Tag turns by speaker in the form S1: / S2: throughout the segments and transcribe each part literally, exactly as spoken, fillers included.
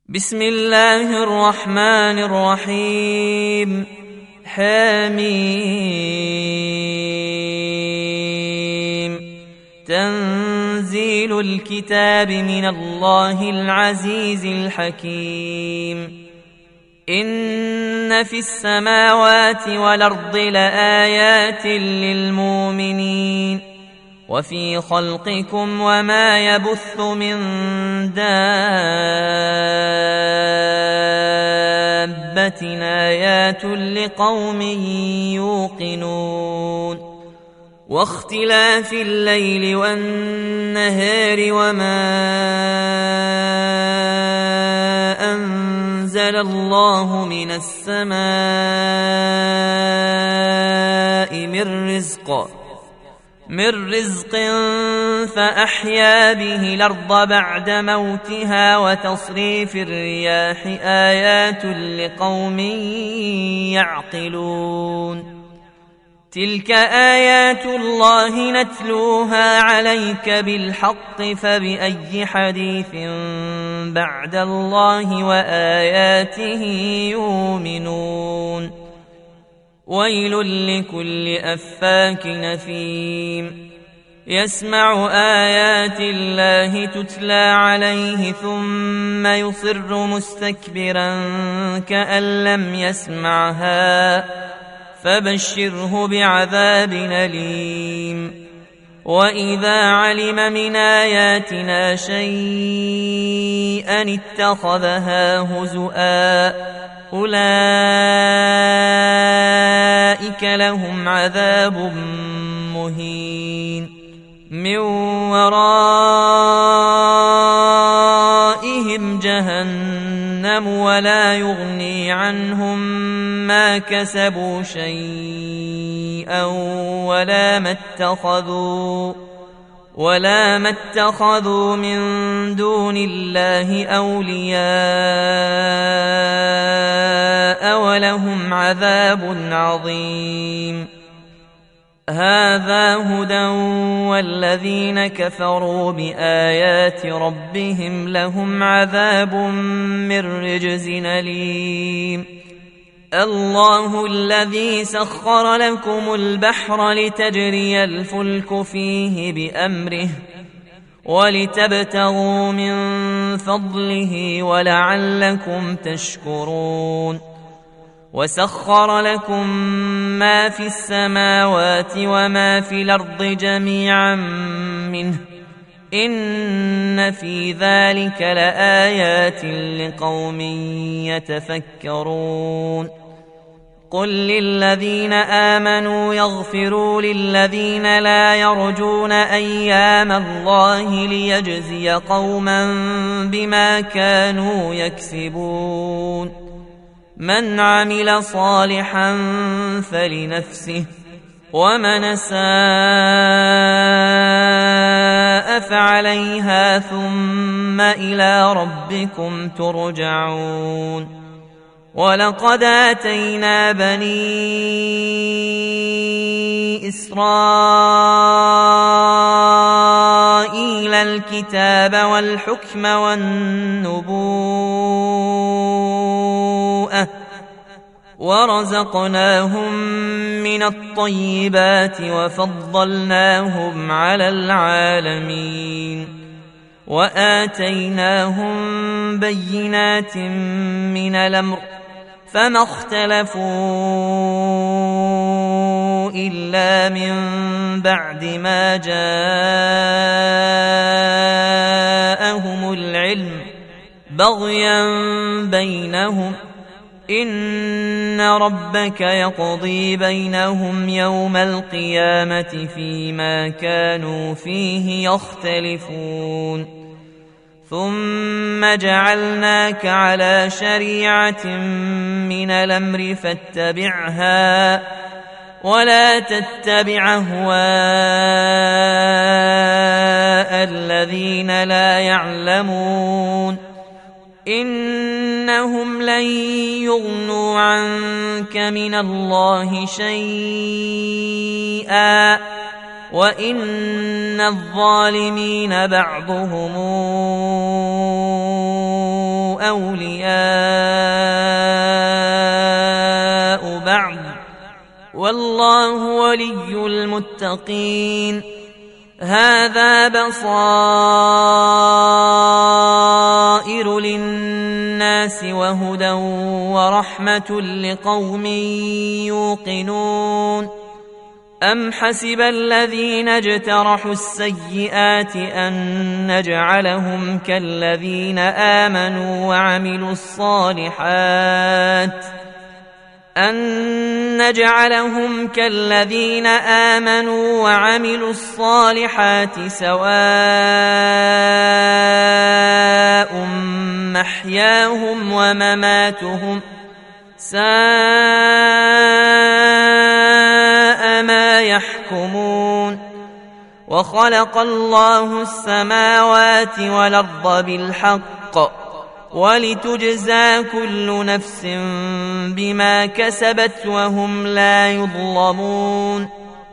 S1: بسم الله الرحمن الرحيم. حميم. تنزيل الكتاب من الله العزيز الحكيم. إن في السماوات والأرض لآيات للمؤمنين وفي خلقكم وما يبث من دابة آيات لقوم يوقنون. واختلاف الليل والنهار وما أنزل الله من السماء من رزق من رزق فأحيا به الأرض بعد موتها وتصريف الرياح آيات لقوم يعقلون. تلك آيات الله نتلوها عليك بالحق فبأي حديث بعد الله وآياته يؤمنون. ويل لكل أفاك أثيم يسمع آيات الله تتلى عليه ثم يصر مستكبرا كأن لم يسمعها فبشره بعذاب أليم. وإذا علم من آياتنا شيئا اتخذها هزؤا أولئك لهم عذاب مهين من ورائهم جهنم ولا يغني عنهم ما كسبوا شيئا ولا ما اتخذوا ولا ما اتخذوا من دون الله أولياء ولهم عذاب عظيم. هذا هدى والذين كفروا بآيات ربهم لهم عذاب من رجز أليم. الله الذي سخر لكم البحر لتجري الفلك فيه بأمره ولتبتغوا من فضله ولعلكم تشكرون. وسخر لكم ما في السماوات وما في الأرض جميعا منه إن في ذلك لآيات لقوم يتفكرون. قل للذين آمنوا يغفروا للذين لا يرجون أيام الله ليجزي قوما بما كانوا يكسبون. من عمل صالحا فلنفسه ومن أساء فعليها ثم إلى ربكم ترجعون. ولقد آتينا بني إسرائيل الكتاب والحكم والنبوءة ورزقناهم من الطيبات وفضلناهم على العالمين وآتيناهم بينات من الأمر فما اختلفوا إلا من بعد ما جاءهم العلم بغيا بينهم إن ربك يقضي بينهم يوم القيامة فيما كانوا فيه يختلفون. ثم جعلناك على شريعة من الأمر فاتبعها ولا تتبع أهواء الذين لا يعلمون إنهم لن يغنوا عنك من الله شيئا وإن الظالمين بعضهم أولياء بعض والله ولي المتقين. هذا بصائر للناس وهدى ورحمة لقوم يوقنون. أم حسب الذين اجترحوا السيئات أن نجعلهم كالذين آمنوا وعملوا الصالحات أن نجعلهم كالذين آمنوا وعملوا الصالحات سواء محياهم ومماتهم ساء ما يحكمون. وخلق الله السماوات والأرض بالحق ولتجزى كل نفس بما كسبت وهم لا يظلمون.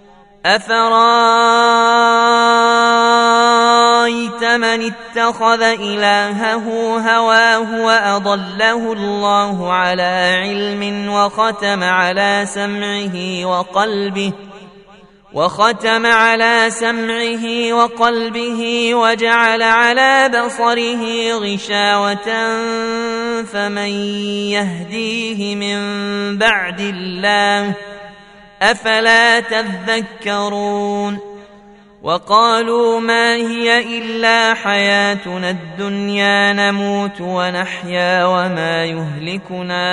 S1: أفرأيت من اتخذ إلهه هواه وأضله الله على علم وختم على سمعه وقلبه وختم على سمعه وقلبه وجعل على بصره غشاوة فمن يهديه من بعد الله أفلا تذكرون. وقالوا ما هي إلا حياتنا الدنيا نموت ونحيا وما يهلكنا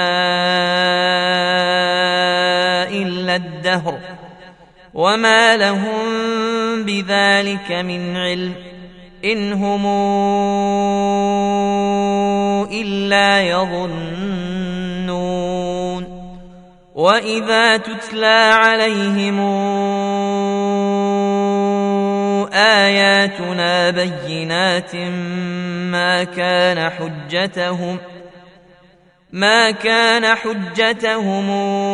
S1: إلا الدهر وما لهم بذلك من علم إن هم إلا يظنون. وإذا تتلى عليهم آياتنا بينات ما كان حجتهم ما كان حجتهم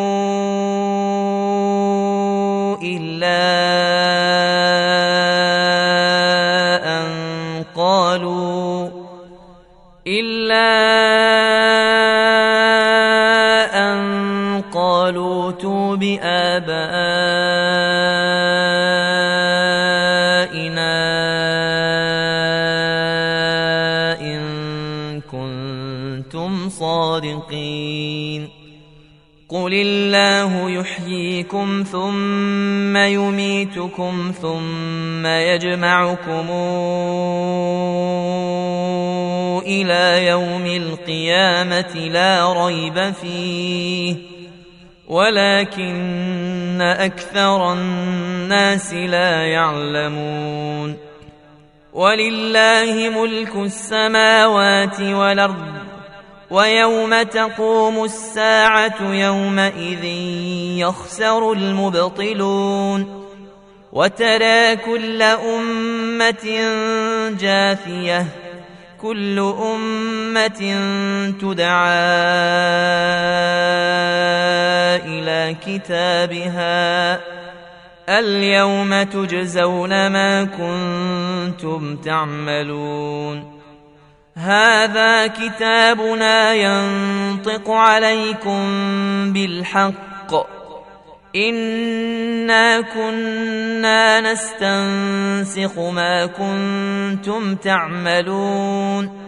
S1: إلا أن قالوا إلا أن قالوا ائتوا بآبائنا إن كنتم صادقين. قل الله يحييكم ثم يميتكم ثم يجمعكم إلى يوم القيامة لا ريب فيه ولكن أكثر الناس لا يعلمون. ولله ملك السماوات والأرض ويوم تقوم الساعة يومئذ يخسر المبطلون. وترى كل أمة جاثية كل أمة تدعى إلى كتابها اليوم تجزون ما كنتم تعملون. هذا كتابنا ينطق عليكم بالحق إنا كنا نستنسخ ما كنتم تعملون.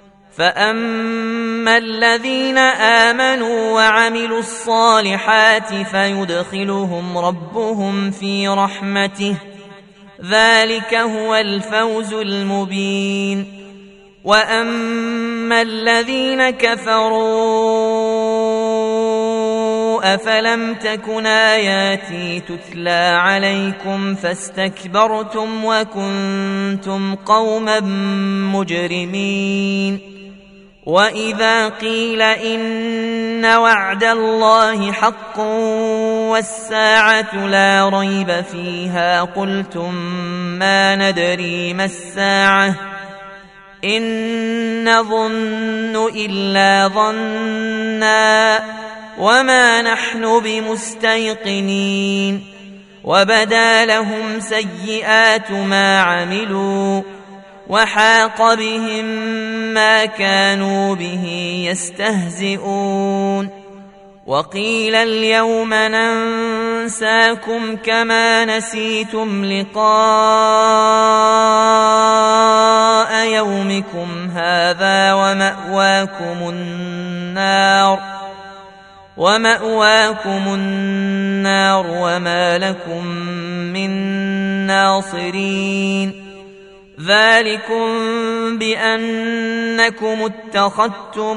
S1: فأما الذين آمنوا وعملوا الصالحات فيدخلهم ربهم في رحمته ذلك هو الفوز المبين. وأما الذين كفروا أفلم تكن آياتي تتلى عليكم فاستكبرتم وكنتم قوما مجرمين. وإذا قيل إن وعد الله حق والساعة لا ريب فيها قلتم ما ندري ما الساعة إن نظن إلا ظنا وما نحن بمستيقنين. وبدا لهم سيئات ما عملوا وحاق بهم ما كانوا به يستهزئون وقيل اليوم ننساكم كما نسيتم لقاء يومكم هذا ومأواكم النار ومأواكم النار وما لكم من ناصرين ذلكم بأنكم اتخذتم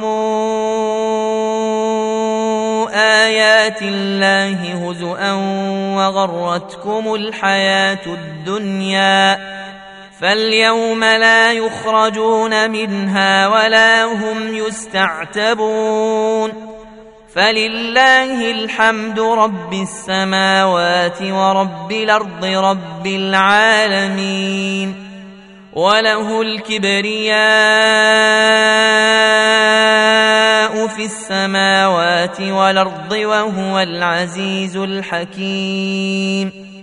S1: آيات الله هزؤا وغرتكم الحياة الدنيا فاليوم لا يخرجون منها ولا هم يستعتبون فلله الحمد رب السماوات ورب الأرض رب العالمين وله الكبرياء في السماوات والأرض وهو العزيز الحكيم